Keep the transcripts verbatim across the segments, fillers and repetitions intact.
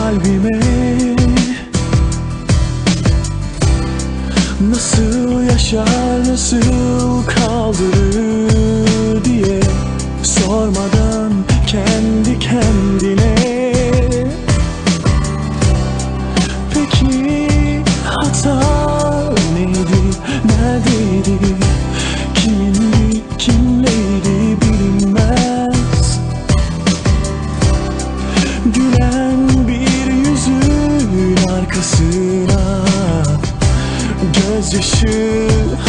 kalbime nasıl yaşar, nasıl kaldırır diye sormadan kendi kendine. Peki hata neydi, neredeydi, kimindi, kimleydi bilinmez. Gülen bir yüzün arkasına gözyaşı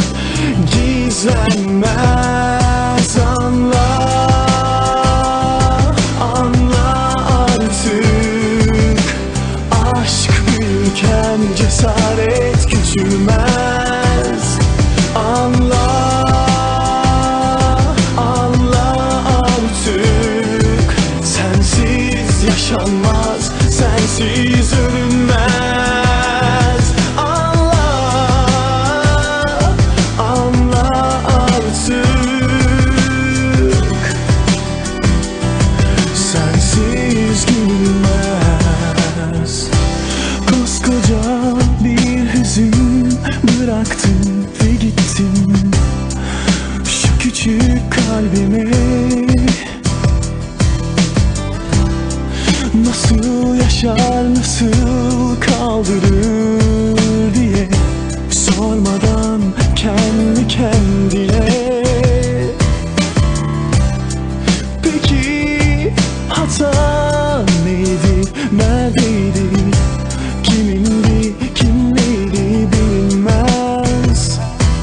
gizlenmez. Anla, anla artık, aşk büyürken cesaret küçülmez. Anla, anla artık, sensiz yaşanmaz, sensiz ölünmez. Anla, anla artık, sensiz gülmez. Koskoca bir hüzün bıraktın ve gittin şu küçük kalbime. Nasıl yaşar, nasıl kaldırır diye sormadan kendi kendine. Peki hata neydi, neredeydi, kimindi, kimleydi bilinmez.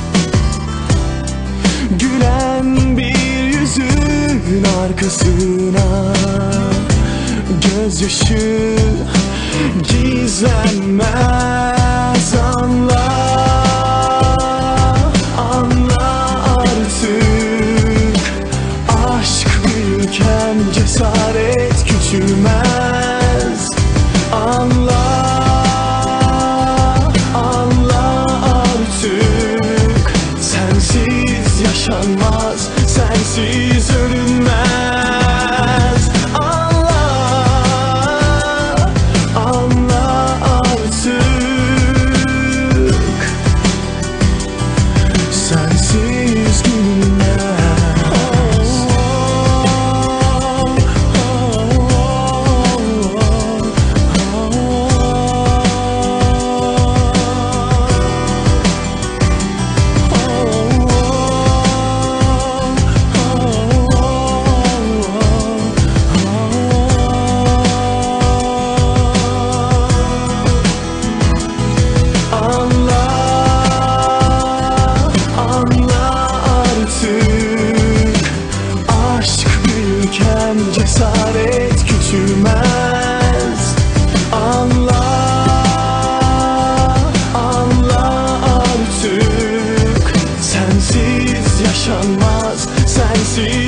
Gülen bir yüzün arkasına gözyaşı gizlenmez. Anla, anla artık, aşk büyürken cesaret küçülmez. Anla, anla artık, sensiz yaşanmaz, sensiz ölünmez. Anla, anla artık, sensiz gülmez. Cesaret küçülmez. Anla, anla artık, sensiz yaşanmaz, sensiz